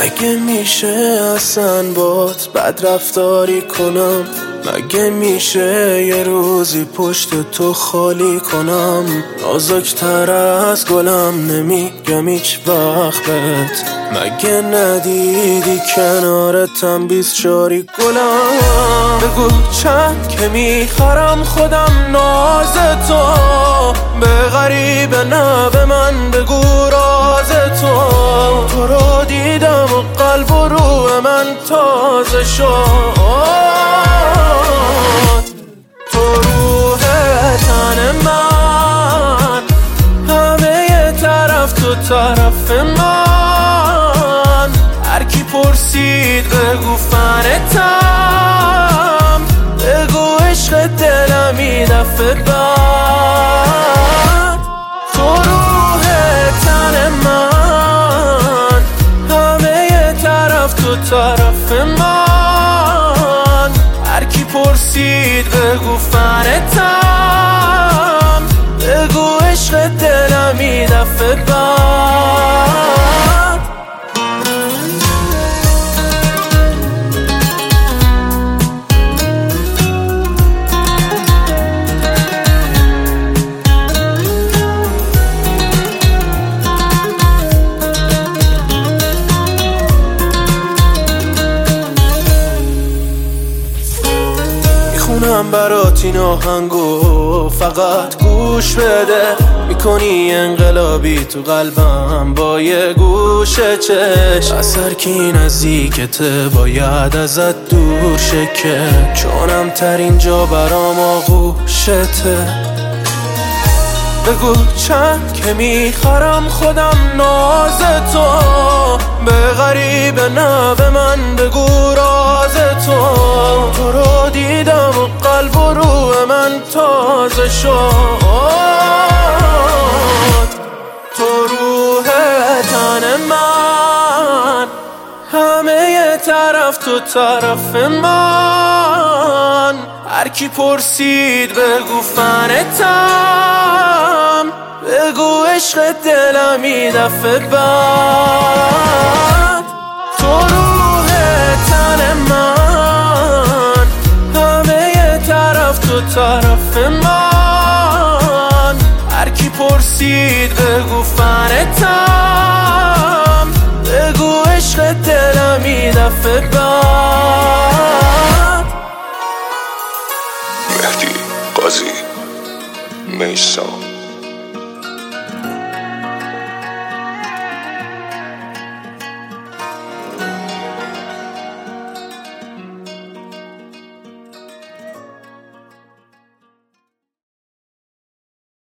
مگه میشه اصلا بات بد رفتاری کنم؟ مگه میشه یه روزی پشت تو خالی کنم؟ نازک‌تر از گلم نمیگم هیچ وقت بهت. مگه ندیدی کنارتم 24 گلم؟ بگو چند که میخرم خودم ناز تو، به غریبه نه به من بگو راز تو رو دیدم و قلب و روح من تازه شد. تو روح تن من، همه یه طرف تو طرف من. هر کی پرسید بگو فنتم، بگو عشق دلم این دفعه بعد. تو روح تن من، همه یه طرف تو طرف من. هر کی پرسید بگو فنتم، بگو عشق دلم این دفعه بعد. میخونم برات این آهنگو فقط گوش بده. میکنی انقلابی تو قلبم با یه گوش چشم. اثر کی نزدیکته باید ازت دور شه، که چونم ترین جا برام آغوشته. بگو چند که میخرم خودم ناز تو، به غریبه نه به من بگو راز تو رو دیدم و قلب و روح من تازه شد. تو روح تن من، همه یه طرف تو طرف من. هر کی پرسید بگو فنتم، بگو عشق دلم این دفعه بعد. تو روح تن من، همه یه طرف تو طرف من. هر کی پرسید بگو فنتم، بگو عشق دلم این دفعه بعد. مهدی قاضی میسان